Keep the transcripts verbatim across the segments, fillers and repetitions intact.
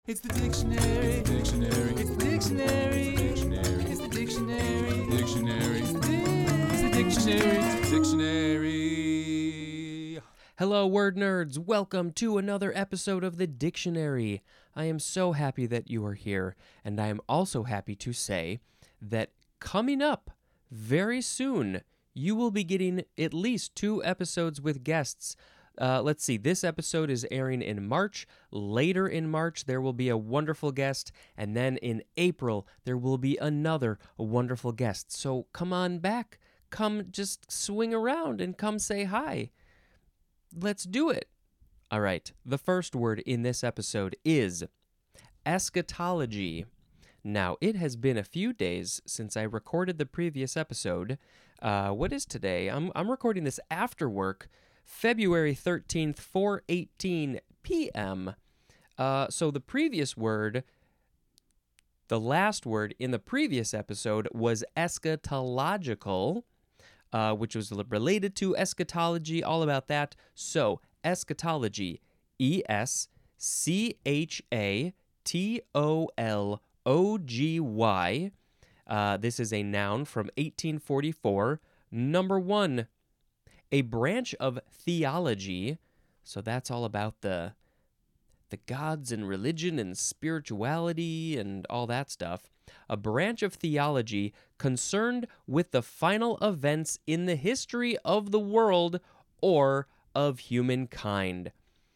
It's the dictionary. Dictionary. It's the dictionary. Dictionary. It's the dictionary. Dictionary. It's the dictionary. Dictionary. Hello, word nerds. Welcome to another episode of The Dictionary. I am so happy that you are here, and I am also happy to say that coming up very soon, you will be getting at least two episodes with guests. Uh, let's see, this episode is airing in March. Later in March, there will be a wonderful guest, and then in April, there will be another wonderful guest. So come on back. Come just swing around and come say hi. Let's do it. All right, the first word in this episode is eschatology. Now, it has been a few days since I recorded the previous episode. Uh, what is today? I'm, I'm recording this after work, February thirteenth, four eighteen p.m. Uh, so the previous word, the last word in the previous episode was eschatological, uh, which was related to eschatology, all about that. So eschatology, E S C H A T O L O G Y. Uh, this is a noun from eighteen forty-four. Number one, a branch of theology. So that's all about the the gods and religion and spirituality and all that stuff. A branch of theology concerned with the final events in the history of the world or of humankind.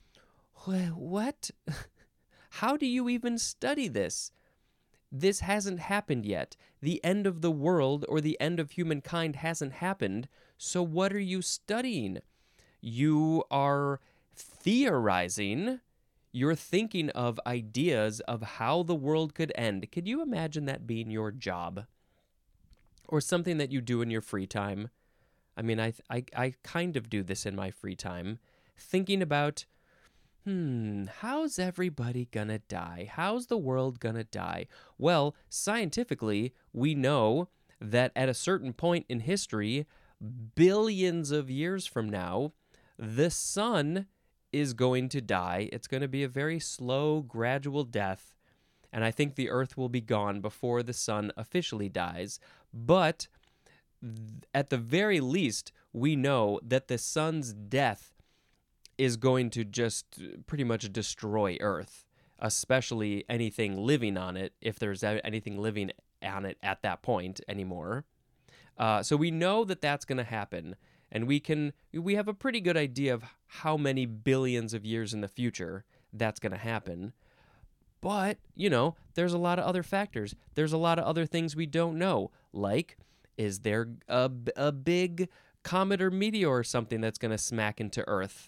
What? How do you even study this? This hasn't happened yet. The end of the world or the end of humankind hasn't happened. So what are you studying? You are theorizing. You're thinking of ideas of how the world could end. Could you imagine that being your job? Or something that you do in your free time? I mean, I, I, I kind of do this in my free time. Thinking about, Hmm, how's everybody gonna die? How's the world gonna die? Well, scientifically, we know that at a certain point in history, billions of years from now, the sun is going to die. It's going to be a very slow, gradual death, and I think the Earth will be gone before the sun officially dies. But at the very least, we know that the sun's death is going to just pretty much destroy Earth, especially anything living on it, if there's anything living on it at that point anymore. Uh, so we know that that's going to happen, and we can we have a pretty good idea of how many billions of years in the future that's going to happen. But, you know, there's a lot of other factors. There's a lot of other things we don't know, like, is there a, a big comet or meteor or something that's going to smack into Earth?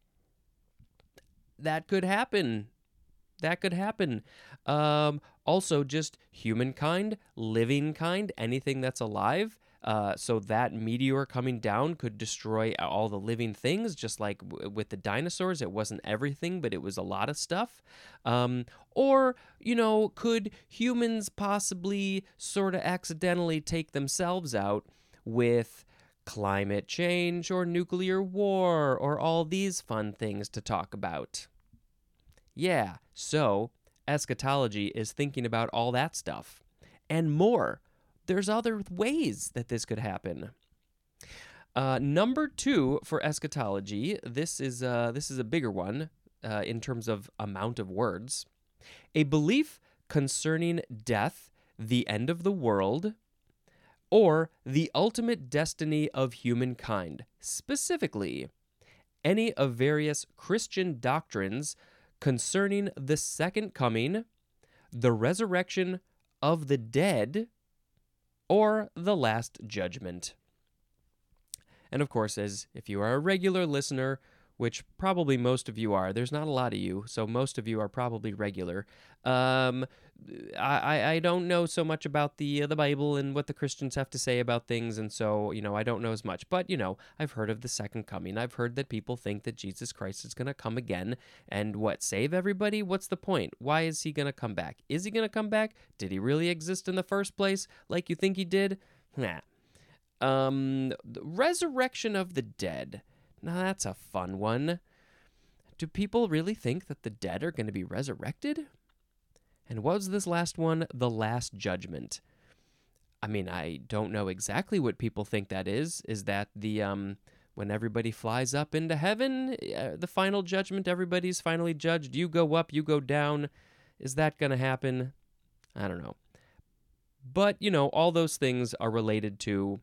That could happen. That could happen. Um, also, just humankind, living kind, anything that's alive. Uh, so that meteor coming down could destroy all the living things, just like w- with the dinosaurs. It wasn't everything, but it was a lot of stuff. Um, or, you know, could humans possibly sort of accidentally take themselves out with climate change or nuclear war or all these fun things to talk about? Yeah, so eschatology is thinking about all that stuff and more. There's other ways that this could happen. Uh, number two for eschatology, this is uh, this is a bigger one uh, in terms of amount of words. A belief concerning death, the end of the world, or the ultimate destiny of humankind. Specifically, any of various Christian doctrines concerning the second coming, the resurrection of the dead, or the last judgment. And of course, as if you are a regular listener, which probably most of you are, there's not a lot of you, so most of you are probably regular. Um, I, I don't know so much about the uh, the Bible and what the Christians have to say about things, and so, you know, I don't know as much. But, you know, I've heard of the second coming. I've heard that people think that Jesus Christ is going to come again and, what, save everybody? What's the point? Why is he going to come back? Is he going to come back? Did he really exist in the first place like you think he did? Nah. Um, the resurrection of the dead. Now, that's a fun one. Do people really think that the dead are going to be resurrected? And what was this last one? The Last Judgment. I mean, I don't know exactly what people think that is. Is that the, um, when everybody flies up into heaven, uh, the final judgment, everybody's finally judged, you go up, you go down. Is that going to happen? I don't know. But, you know, all those things are related to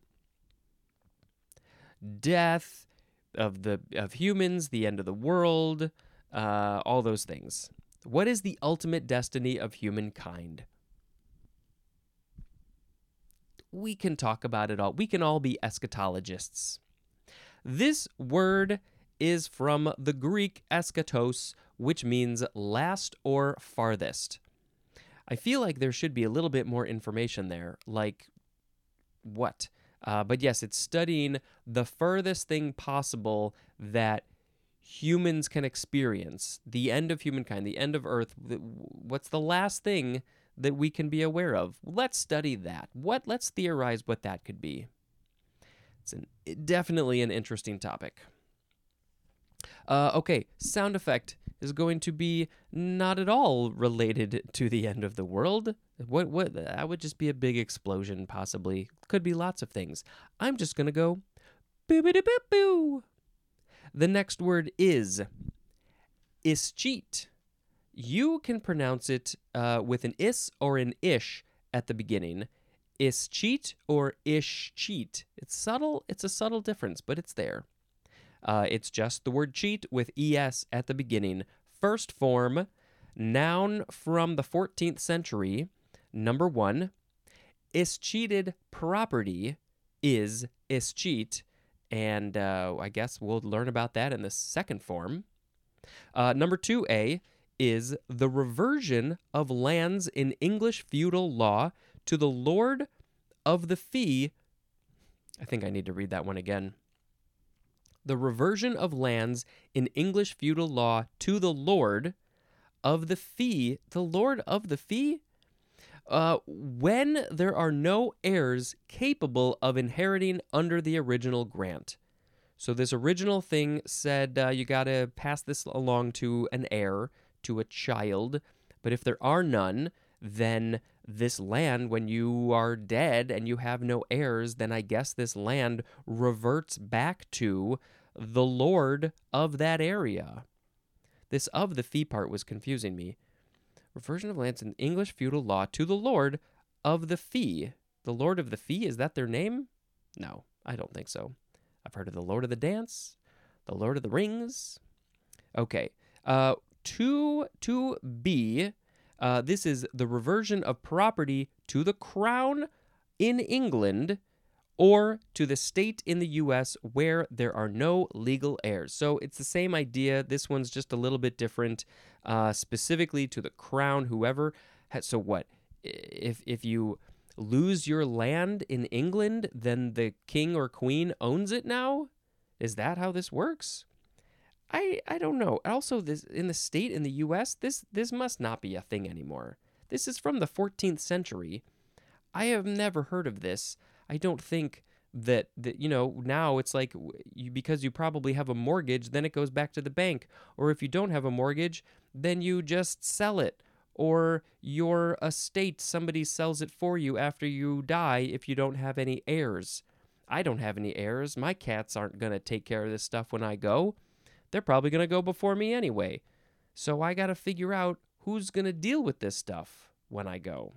death of the of humans, the end of the world, uh, all those things. What is the ultimate destiny of humankind? We can talk about it all. We can all be eschatologists. This word is from the Greek eschatos, which means last or farthest. I feel like there should be a little bit more information there, like what? Uh, but yes, it's studying the furthest thing possible that humans can experience, the end of humankind, the end of Earth. What's the last thing that we can be aware of? Let's study that. What? Let's theorize what that could be. It's an, definitely an interesting topic. Uh, okay, sound effect is going to be not at all related to the end of the world. What? What? That would just be a big explosion, possibly. Could be lots of things. I'm just gonna go boo-boo-boo-boo. The next word is ischit. You can pronounce it uh, with an is or an ish at the beginning. Ischit or ischit. It's subtle. It's a subtle difference, but it's there. Uh, it's just the word cheat with es at the beginning. First form, noun from the fourteenth century. Number one, ischeated property is ischit, and uh, I guess we'll learn about that in the second form. Uh, number two A is the reversion of lands in English feudal law to the lord of the fee. I think I need to read that one again. The reversion of lands in English feudal law to the lord of the fee. The lord of the fee? Uh, when there are no heirs capable of inheriting under the original grant. So this original thing said uh, you got to pass this along to an heir, to a child. But if there are none, then this land, when you are dead and you have no heirs, then I guess this land reverts back to the lord of that area. This of the fee part was confusing me. Reversion of lands in English feudal law to the lord of the fee. The lord of the fee, is that their name? No, I don't think so. I've heard of the Lord of the Dance, the Lord of the Rings. Okay, uh, two, two B, uh, this is the reversion of property to the crown in England or to the state in the U S where there are no legal heirs. So it's the same idea. This one's just a little bit different, uh, specifically to the crown, whoever. Has, so what? If if you lose your land in England, then the king or queen owns it now? Is that how this works? I I don't know. Also, this in the state in the U S, this this must not be a thing anymore. This is from the fourteenth century. I have never heard of this. I don't think that, that, you know, now it's like you, because you probably have a mortgage, then it goes back to the bank. Or if you don't have a mortgage, then you just sell it. Or your estate, somebody sells it for you after you die if you don't have any heirs. I don't have any heirs. My cats aren't going to take care of this stuff when I go. They're probably going to go before me anyway. So I got to figure out who's going to deal with this stuff when I go.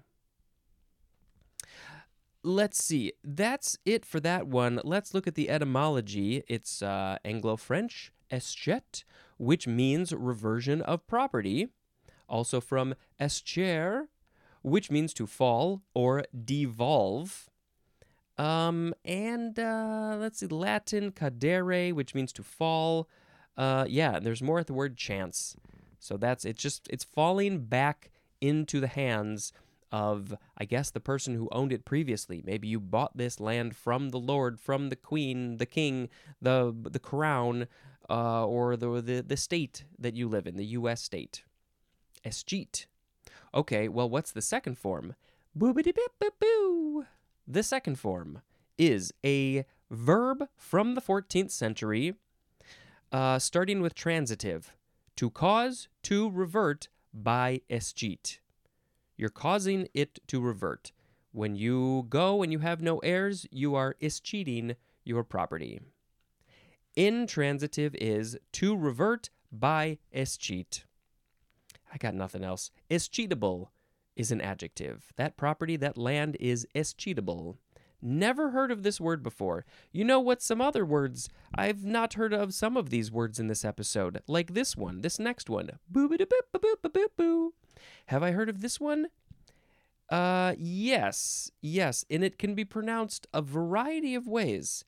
Let's see. That's it for that one. Let's look at the etymology. It's uh, Anglo-French, eschet, which means reversion of property. Also from eschere, which means to fall or devolve. Um, and uh, let's see, Latin cadere, which means to fall. Uh, yeah, there's more at the word chance. So that's, it's just, it's falling back into the hands of, I guess, the person who owned it previously. Maybe you bought this land from the Lord, from the Queen, the King, the the crown, uh, or the, the the state that you live in, the U S state. Eschit. Okay, well, what's the second form? Boobity-bip-bip-boo. The second form is a verb from the fourteenth century, uh, starting with transitive. To cause, to revert by eschit. You're causing it to revert. When you go and you have no heirs, you are escheating your property. Intransitive is to revert by escheat. I got nothing else. Escheatable is an adjective. That property, that land is escheatable. Never heard of this word before. You know what? Some other words, I've not heard of some of these words in this episode, like this one, this next one. Boo-ba-da-boop-ba-boop-ba-boop-boo. Have I heard of this one? Uh, yes, yes, and it can be pronounced a variety of ways.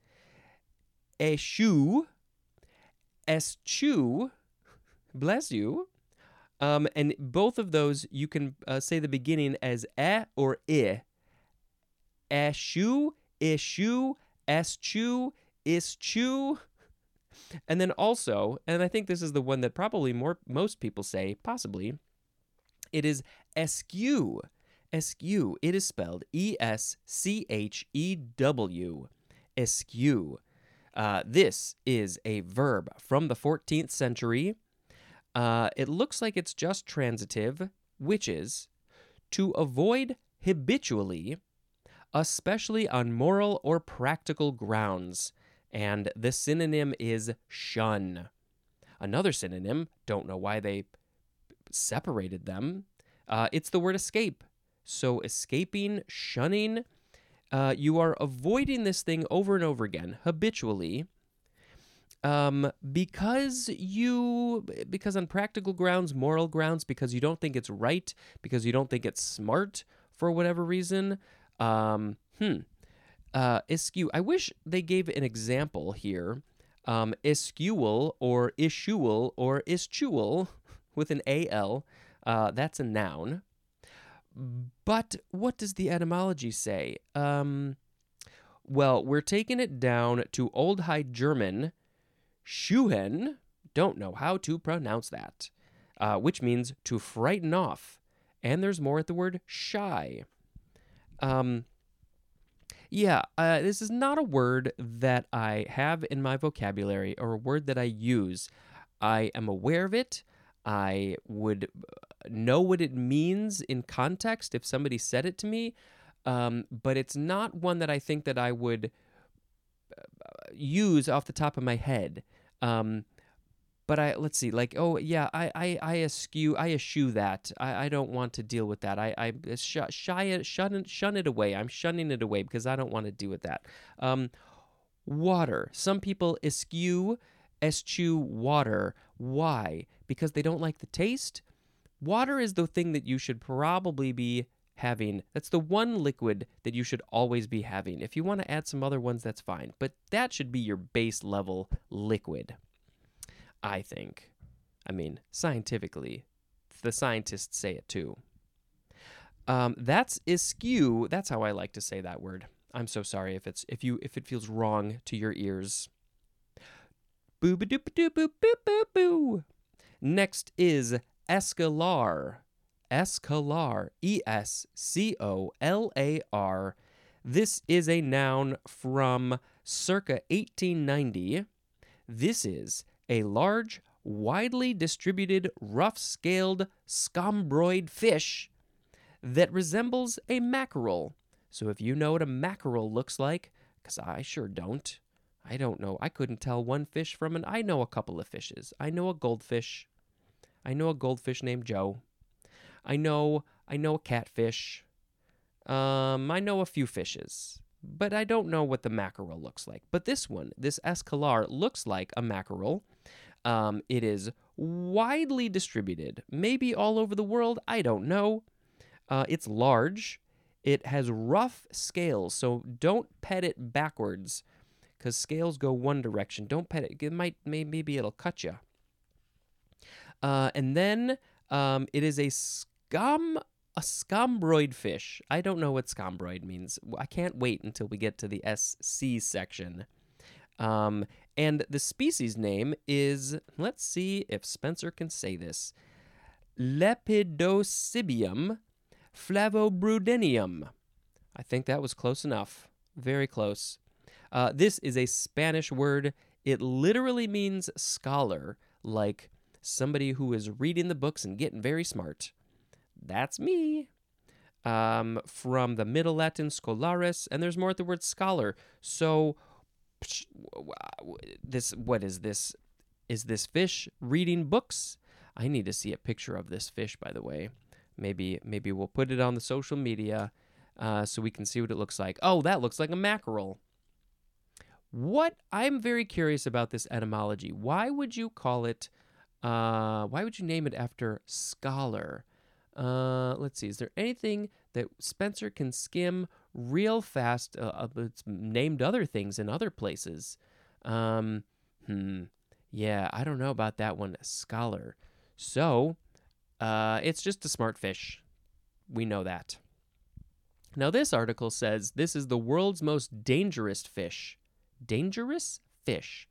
Eschew, eschew, bless you. Um, and both of those, you can uh, say the beginning as e or I. Eschew, eschew, eschew, eschew. And then also, and I think this is the one that probably more most people say, possibly, it is eschew. Eschew. It is spelled E S C H E W. Eschew. Uh, this is a verb from the fourteenth century. Uh, it looks like it's just transitive, which is to avoid habitually, especially on moral or practical grounds. And the synonym is shun. Another synonym, don't know why they separated them, uh, it's the word escape. So escaping, shunning, uh, you are avoiding this thing over and over again, habitually, um, because you, because on practical grounds, moral grounds, because you don't think it's right, because you don't think it's smart for whatever reason. Um, hmm. Uh, eschew. I wish they gave an example here. Um, eschewal or issual or istual with an A L. Uh, that's a noun. But what does the etymology say? Um, well, we're taking it down to Old High German, schuhen, don't know how to pronounce that, uh, which means to frighten off. And there's more at the word shy. Um, yeah, uh, this is not a word that I have in my vocabulary or a word that I use. I am aware of it. I would know what it means in context if somebody said it to me, um, but it's not one that I think that I would use off the top of my head. Um, but I let's see, like, oh yeah, I I I eschew, I eschew that. I, I don't want to deal with that. I I sh- shy it, shun shun it away. I'm shunning it away because I don't want to deal with that. Um, water. Some people eschew. Eschew water. Why? Because they don't like the taste? Water is the thing that you should probably be having. That's the one liquid that you should always be having. If you want to add some other ones, that's fine. But that should be your base level liquid, I think. I mean, scientifically, the scientists say it too. Um, that's eschew. That's how I like to say that word. I'm so sorry if it's if you if it feels wrong to your ears. Boo ba doo ba doo boo boo boo boo. Next is escalar. Escalar. E S C O L A R. This is a noun from circa eighteen ninety. This is a large, widely distributed, rough-scaled scombroid fish that resembles a mackerel. So if you know what a mackerel looks like, because I sure don't. I don't know. I couldn't tell one fish from an... I know a couple of fishes. I know a goldfish. I know a goldfish named Joe. I know I know a catfish. Um, I know a few fishes. But I don't know what the mackerel looks like. But this one, this escalar, looks like a mackerel. Um, it is widely distributed. Maybe all over the world. I don't know. Uh, it's large. It has rough scales, so don't pet it backwards, because scales go one direction. Don't pet it. It might, maybe it'll cut you. Uh, and then um, it is a scum, a scombroid fish. I don't know what scombroid means. I can't wait until we get to the S C section. Um, and the species name is, let's see if Spencer can say this, Lepidosibium flavobrudinium. I think that was close enough. Very close. Uh, this is a Spanish word. It literally means scholar, like somebody who is reading the books and getting very smart. That's me. um, from the Middle Latin scholaris, and there's more at the word scholar. So, this what is this? Is this fish reading books? I need to see a picture of this fish, by the way. Maybe maybe we'll put it on the social media uh, so we can see what it looks like. Oh, that looks like a mackerel. What I'm very curious about this etymology. Why would you call it? Uh, why would you name it after scholar? Uh, let's see. Is there anything that Spencer can skim real fast? Uh, it's named other things in other places. Um, hmm. Yeah, I don't know about that one. Scholar. So, uh, it's just a smart fish. We know that. Now, this article says this is the world's most dangerous fish. Dangerous fish.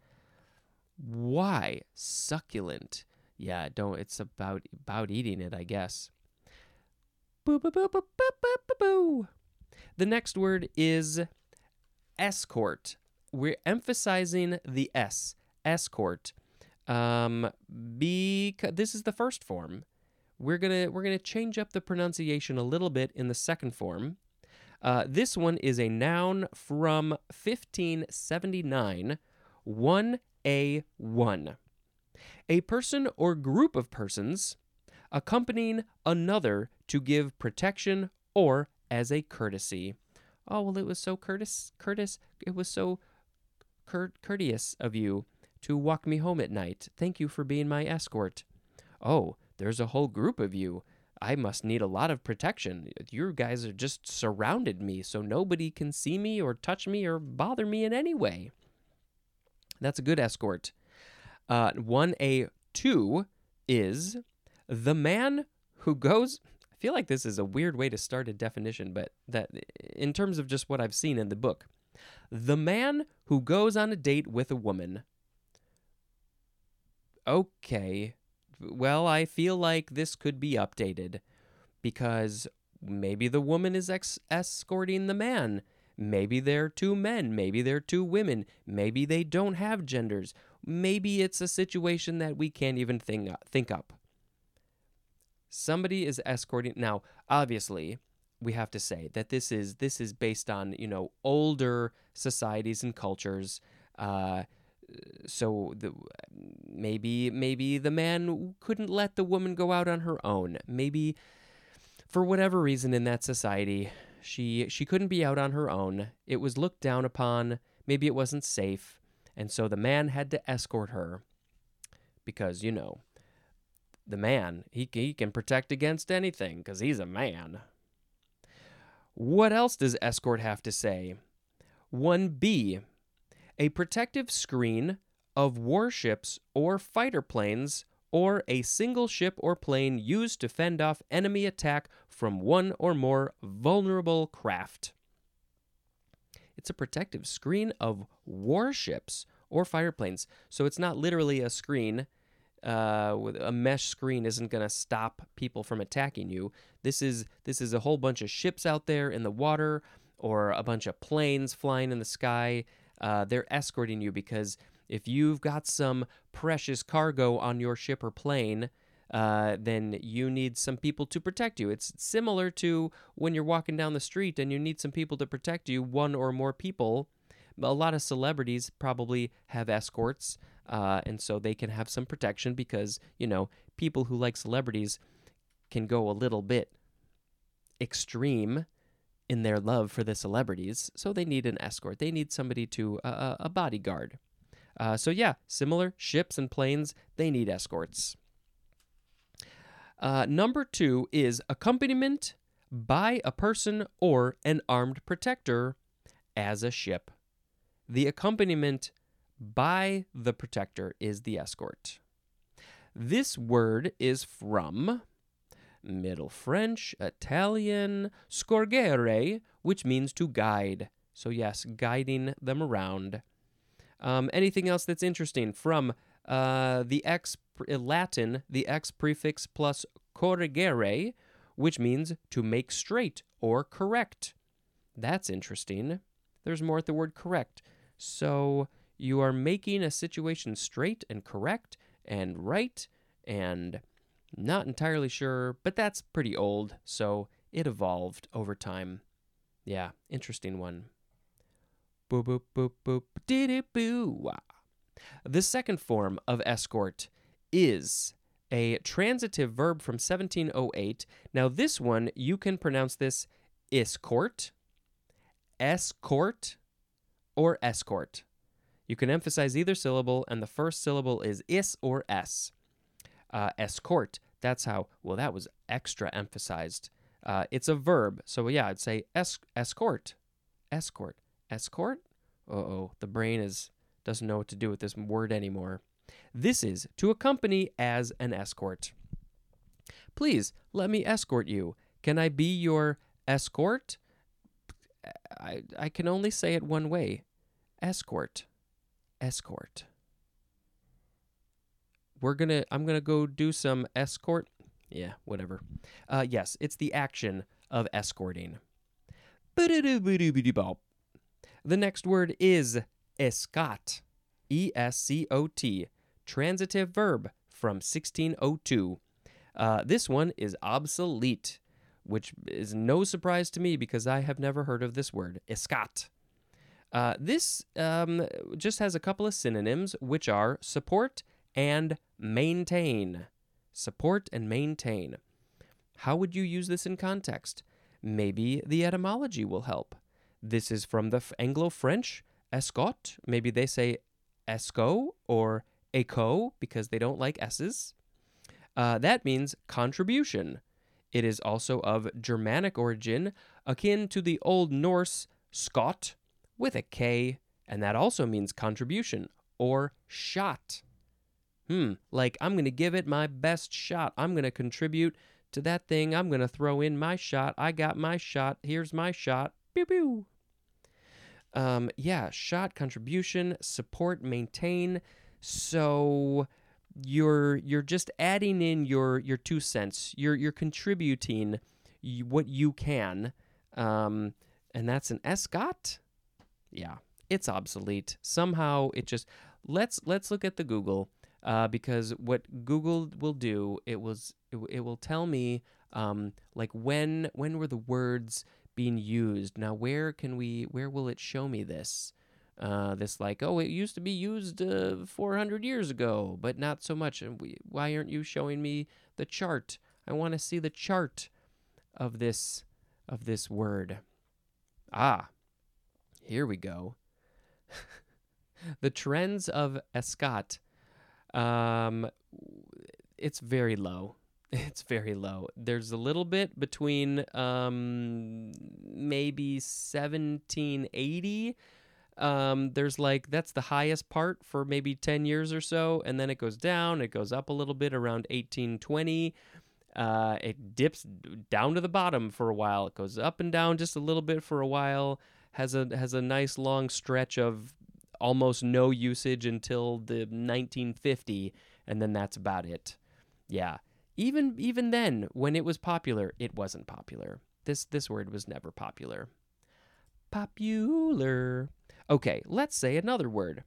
Why? Succulent. Yeah, don't. It's about about eating it, I guess. Boo, boo, boo, boo, boo, boo, boo, boo. The next word is escort. We're emphasizing the S. Escort. Um, because this is the first form. We're gonna we're gonna change up the pronunciation a little bit in the second form. Uh, this one is a noun from fifteen seventy-nine, one A one. A person or group of persons accompanying another to give protection or as a courtesy. Oh, well, it was so courteous, Curtis, it was so cur- courteous of you to walk me home at night. Thank you for being my escort. Oh, there's a whole group of you. I must need a lot of protection. You guys are just surrounded me, so nobody can see me or touch me or bother me in any way. That's a good escort. Uh, one A two is the man who goes... I feel like this is a weird way to start a definition, but that in terms of just what I've seen in the book. The man who goes on a date with a woman. Okay. Well, I feel like this could be updated because maybe the woman is ex- escorting the man. Maybe they're two men. Maybe they're two women. Maybe they don't have genders. Maybe it's a situation that we can't even think, think up. Somebody is escorting. Now, obviously, we have to say that this is this is based on, you know, older societies and cultures. Uh, so the, maybe maybe the man couldn't let the woman go out on her own. Maybe for whatever reason in that society, she she couldn't be out on her own. It was looked down upon. Maybe it wasn't safe, and so the man had to escort her because, you know, the man, he, he can protect against anything because he's a man. What else does escort have to say? one B, a protective screen of warships or fighter planes or a single ship or plane used to fend off enemy attack from one or more vulnerable craft. It's a protective screen of warships or fighter planes. So it's not literally a screen. Uh, with a mesh screen isn't going to stop people from attacking you. This is this is a whole bunch of ships out there in the water or a bunch of planes flying in the sky. Uh, they're escorting you because if you've got some precious cargo on your ship or plane, uh, then you need some people to protect you. It's similar to when you're walking down the street and you need some people to protect you, one or more people. A lot of celebrities probably have escorts. Uh, and so they can have some protection because, you know, people who like celebrities can go a little bit extreme in their love for the celebrities. So they need an escort. They need somebody to, uh, a bodyguard. Uh, so yeah, similar ships and planes, they need escorts. Uh, number two is accompaniment by a person or an armed protector as a ship. The accompaniment by the protector is the escort. This word is from Middle French, Italian, scorgere, which means to guide. So yes, guiding them around. Um, anything else that's interesting? From uh, the ex Latin, the ex prefix plus corrigere, which means to make straight or correct. That's interesting. There's more at the word correct. So you are making a situation straight and correct and right and not entirely sure, but that's pretty old, so it evolved over time. Yeah, interesting one. Boop, boop, boop, boop, diddy boo. The second form of escort is a transitive verb from seventeen oh eight. Now, this one, you can pronounce this escort, escort, or escort. You can emphasize either syllable, and the first syllable is is or s. Uh, escort, that's how, well, that was extra emphasized. Uh, it's a verb, so yeah, I'd say es- escort, escort, escort. Uh-oh, the brain is doesn't know what to do with this word anymore. This is to accompany as an escort. Please, let me escort you. Can I be your escort? I, I can only say it one way. Escort. Escort. We're gonna, I'm gonna go do some escort. Yeah, whatever. Uh, yes, it's the action of escorting. The next word is escot. E S C O T. Transitive verb from sixteen oh two. Uh, this one is obsolete, which is no surprise to me because I have never heard of this word, escot. Uh, this um, just has a couple of synonyms, which are support and maintain. Support and maintain. How would you use this in context? Maybe the etymology will help. This is from the Anglo-French, escot. Maybe they say esco or eco because they don't like S's. Uh, that means contribution. It is also of Germanic origin, akin to the Old Norse skot with a K, and that also means contribution or shot. Hmm, like I'm going to give it my best shot. I'm going to contribute to that thing. I'm going to throw in my shot. I got my shot. Here's my shot. Pew pew. Um, yeah, shot, contribution, support, maintain. So you're you're just adding in your your two cents. You're you're contributing what you can, um, and that's an escot. Yeah, it's obsolete. Somehow it just let's let's look at the Google uh, because what Google will do it was it, it will tell me um, like when when were the words being used. Now where can we where will it show me this? Uh, this like, oh, it used to be used uh, four hundred years ago, but not so much. And we, why aren't you showing me the chart? I want to see the chart of this of this word. Ah, here we go. The trends of escot. Um, it's very low. It's very low. There's a little bit between um, maybe seventeen eighty. Um, there's like, that's the highest part for maybe ten years or so. And then it goes down. It goes up a little bit around eighteen twenty. Uh, it dips down to the bottom for a while. It goes up and down just a little bit for a while. Has a has a nice long stretch of almost no usage until the nineteen fifty, and then that's about it. Yeah. Even even then, when it was popular, it wasn't popular. This this word was never popular. Popular. Okay, let's say another word.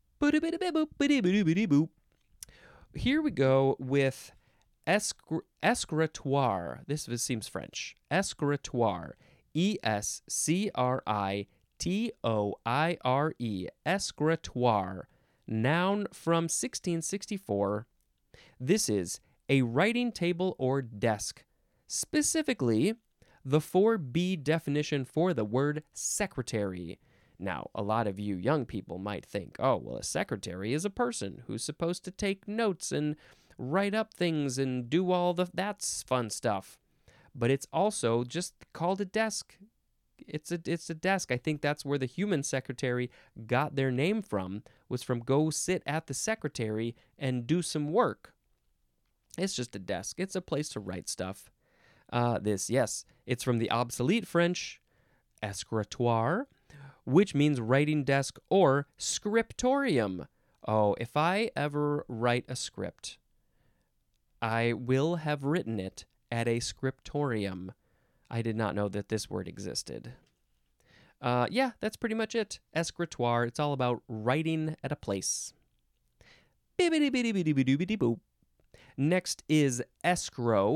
Here we go with escr- escritoire. This seems French. Escritoire. E S C R I T O I R E. Escritoire. Noun from sixteen sixty-four. This is a writing table or desk. Specifically, the four B definition for the word secretary. Now, a lot of you young people might think, oh, well, a secretary is a person who's supposed to take notes and write up things and do all the that's fun stuff. But it's also just called a desk. It's a it's a desk. I think that's where the human secretary got their name from, was from go sit at the secretary and do some work. It's just a desk. It's a place to write stuff. Uh, this, yes, it's from the obsolete French escritoire, which means writing desk or scriptorium. Oh, if I ever write a script, I will have written it at a scriptorium. I did not know that this word existed. Uh, yeah, that's pretty much it. Escritoire. It's all about writing at a place. Bibbidi-bidi-bidi-bidi-bidi-boop. Next is escrow.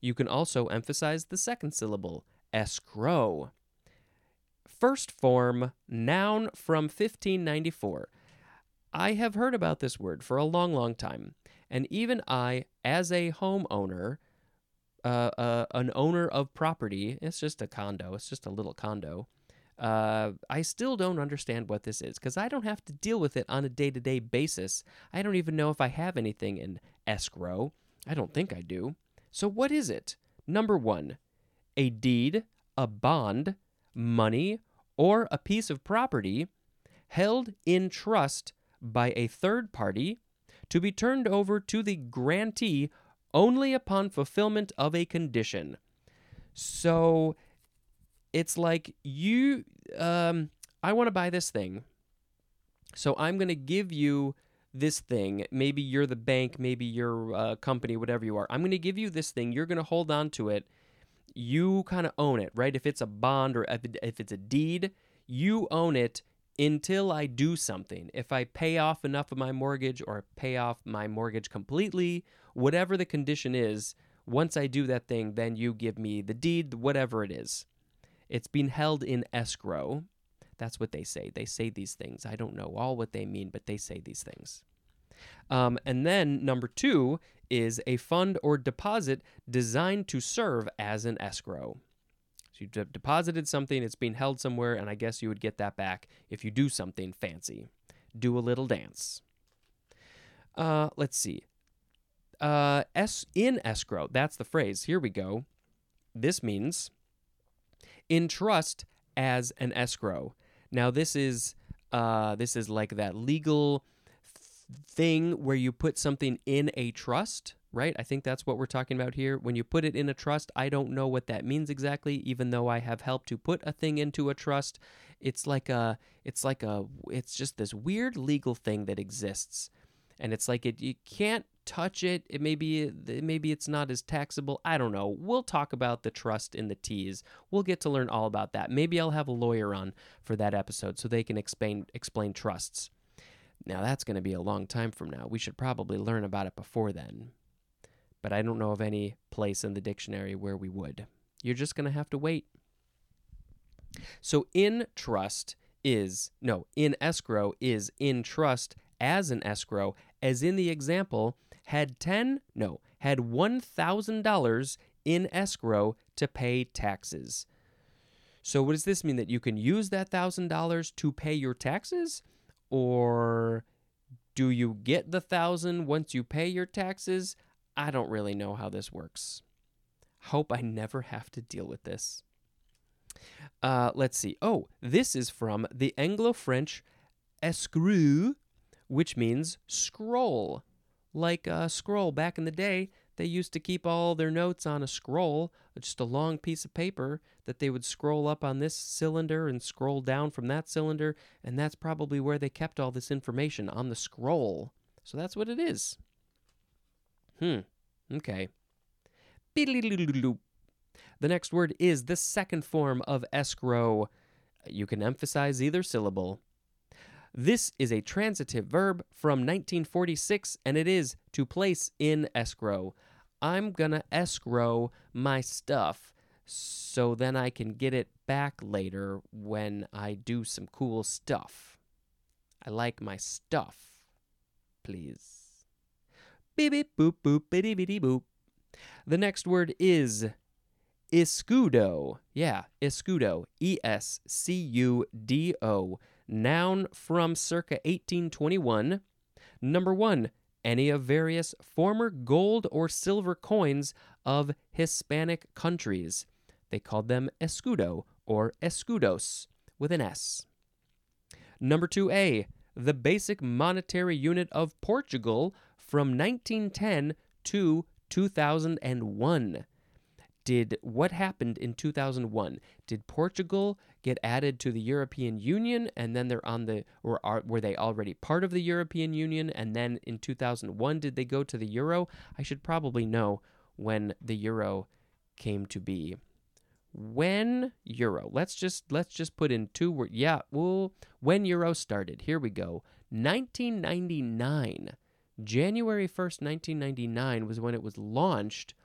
You can also emphasize the second syllable, escrow. First form, noun from fifteen ninety-four. I have heard about this word for a long, long time. And even I, as a homeowner, uh, uh, an owner of property, it's just a condo, it's just a little condo, uh, I still don't understand what this is because I don't have to deal with it on a day-to-day basis. I don't even know if I have anything in escrow. I don't think I do. So what is it? Number one, a deed, a bond, money, or a piece of property held in trust by a third party to be turned over to the grantee only upon fulfillment of a condition. So it's like you, um, I want to buy this thing. So I'm going to give you this thing. Maybe you're the bank, maybe you're a company, whatever you are. I'm going to give you this thing. You're going to hold on to it. You kind of own it, right? If it's a bond or if it's a deed, you own it until I do something. If I pay off enough of my mortgage or pay off my mortgage completely, whatever the condition is, once I do that thing, then you give me the deed, whatever it is. It's been held in escrow. That's what they say. They say these things. I don't know all what they mean, but they say these things. Um, and then number two is a fund or deposit designed to serve as an escrow. So you de- deposited something, it's being held somewhere, and I guess you would get that back if you do something fancy. Do a little dance. Uh, let's see. Uh, es- in escrow, that's the phrase. Here we go. This means in trust as an escrow. Now this is uh, this is like that legal thing where you put something in a trust, right? I think that's what we're talking about here. When you put it in a trust, I don't know what that means exactly, even though I have helped to put a thing into a trust. It's like a, it's like a, it's just this weird legal thing that exists. And it's like it, you can't touch it. It maybe, maybe it's not as taxable. I don't know. We'll talk about the trust in the T's. We'll get to learn all about that. Maybe I'll have a lawyer on for that episode so they can explain, explain trusts. Now, that's going to be a long time from now. We should probably learn about it before then. But I don't know of any place in the dictionary where we would. You're just going to have to wait. So in trust is, no, in escrow is in trust as an escrow, as in the example, had ten, no, had one thousand dollars in escrow to pay taxes. So what does this mean? That you can use that one thousand dollars to pay your taxes? Or do you get the thousand once you pay your taxes? I don't really know how this works. Hope I never have to deal with this. Uh, let's see. Oh, this is from the Anglo-French escrow, which means scroll. Like a scroll back in the day, they used to keep all their notes on a scroll, just a long piece of paper that they would scroll up on this cylinder and scroll down from that cylinder, and that's probably where they kept all this information, on the scroll. So that's what it is. Hmm, okay. The next word is the second form of escrow. You can emphasize either syllable. This is a transitive verb from nineteen forty-six, and it is to place in escrow. I'm gonna escrow my stuff so then I can get it back later when I do some cool stuff. I like my stuff, please. Beep beep boop boop bitty bitty boop. The next word is escudo. Yeah, escudo. E S C U D O. Noun from circa eighteen twenty-one. Number one, any of various former gold or silver coins of Hispanic countries. They called them escudo or escudos with an S. Number two A, the basic monetary unit of Portugal from nineteen ten to two thousand one. Did what happened in two thousand one? Did Portugal get added to the European Union, and then they're on the, or are, were they already part of the European Union, and then in two thousand one did they go to the euro? I should probably know when the euro came to be. When euro? Let's just let's just put in two words. Yeah, well, when euro started. Here we go. nineteen ninety-nine. January first, nineteen ninety-nine was when it was launched.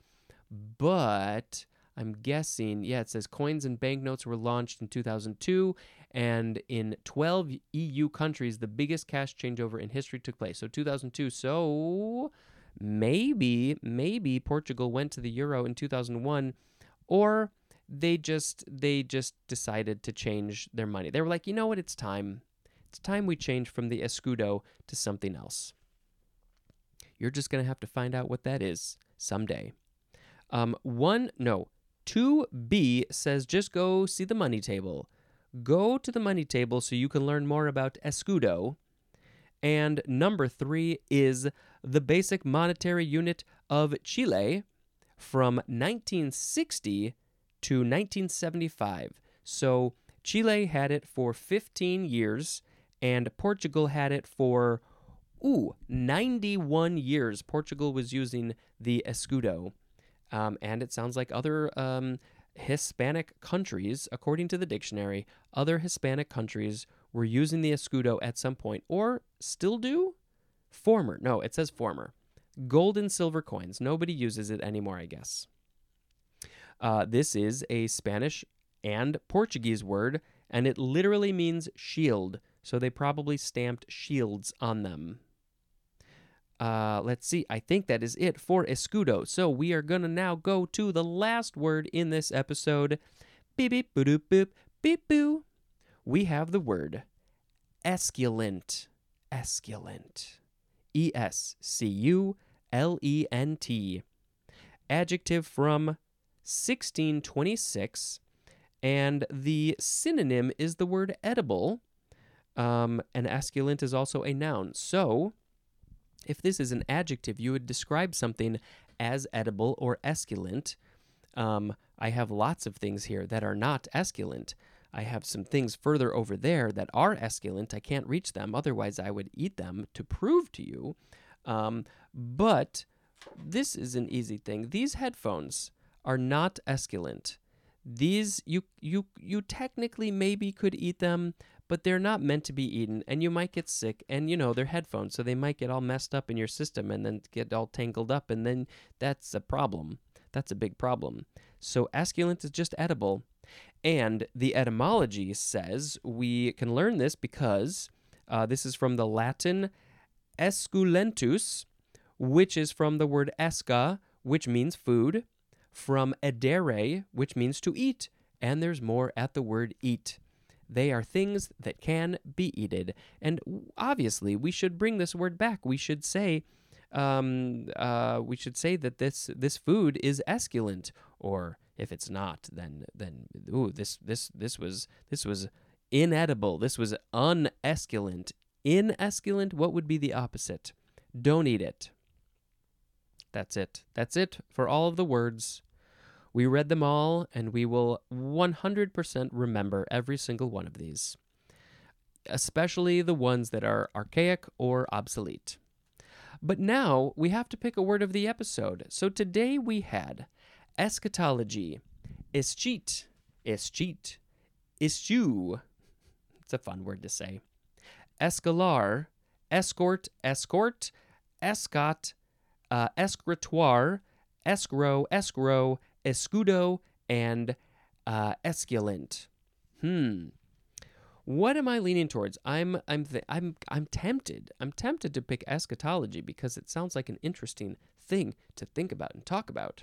but I'm guessing, yeah, it says coins and banknotes were launched in two thousand two, and in twelve E U countries, the biggest cash changeover in history took place. So two thousand two, so maybe, maybe Portugal went to the euro in two thousand one, or they just they just decided to change their money. They were like, you know what, it's time. It's time we change from the escudo to something else. You're just going to have to find out what that is someday. Um, one, no, two B says just go see the money table. Go to the money table so you can learn more about escudo. And number three is the basic monetary unit of Chile from nineteen sixty to nineteen seventy-five. So Chile had it for fifteen years, and Portugal had it for, ooh, ninety-one years. Portugal was using the escudo. Um, and it sounds like other um, Hispanic countries, according to the dictionary, other Hispanic countries were using the escudo at some point, or still do? Former. No, it says former. Gold and silver coins. Nobody uses it anymore, I guess. Uh, this is a Spanish and Portuguese word, and it literally means shield. So they probably stamped shields on them. Uh, let's see. I think that is it for escudo. So we are going to now go to the last word in this episode. Beep, beep, boo, doop, boop, beep, boo. We have the word esculent. Esculent. E S C U L E N T. Adjective from sixteen twenty-six. And the synonym is the word edible. Um, and esculent is also a noun. So if this is an adjective, you would describe something as edible or esculent. Um, I have lots of things here that are not esculent. I have some things further over there that are esculent. I can't reach them. Otherwise, I would eat them to prove to you. Um, but this is an easy thing. These headphones are not esculent. These, you, you, you technically maybe could eat them, but they're not meant to be eaten, and you might get sick, and, you know, they're headphones, so they might get all messed up in your system and then get all tangled up, and then that's a problem. That's a big problem. So esculent is just edible, and the etymology says we can learn this because uh, this is from the Latin esculentus, which is from the word esca, which means food, from edere, which means to eat, and there's more at the word eat. They are things that can be eaten. And obviously, we should bring this word back. We should say, um, uh, we should say that this this food is esculent. Or if it's not, then then ooh, this this this was this was inedible. This was unesculent. Inesculent. What would be the opposite? Don't eat it. That's it. That's it for all of the words. We read them all, and we will one hundred percent remember every single one of these, especially the ones that are archaic or obsolete. But now we have to pick a word of the episode. So today we had eschatology, escheat, escheat, eschew. It's a fun word to say. Escalar, escort, escort, escot, uh, escritoire, escrow, escrow, escudo, and uh, esculent. Hmm. What am I leaning towards? I'm I'm th- I'm I'm tempted. I'm tempted to pick eschatology because it sounds like an interesting thing to think about and talk about.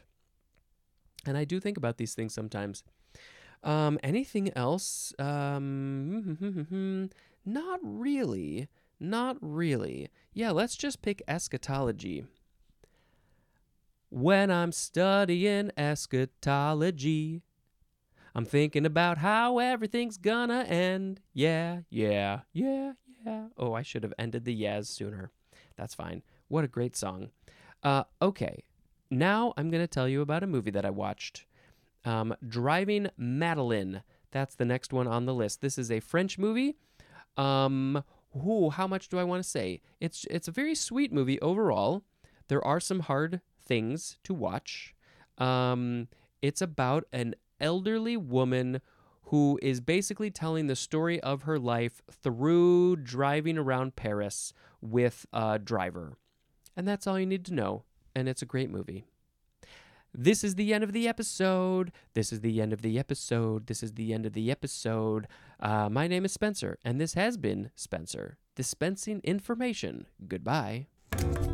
And I do think about these things sometimes. Um, anything else? Um, not really. Not really. Yeah, let's just pick eschatology. When I'm studying eschatology, I'm thinking about how everything's gonna end. Yeah, yeah, yeah, yeah. Oh, I should have ended the yes sooner. That's fine. What a great song. Uh, okay, now I'm going to tell you about a movie that I watched. Um, Driving Madeline. That's the next one on the list. This is a French movie. Um, ooh, how much do I want to say? It's it's a very sweet movie overall. There are some hard things to watch. Um, it's about an elderly woman who is basically telling the story of her life through driving around Paris with a driver. And that's all you need to know. And it's a great movie. This is the end of the episode. This is the end of the episode. This is the end of the episode. Uh, my name is Spencer, and this has been Spencer, dispensing information. Goodbye.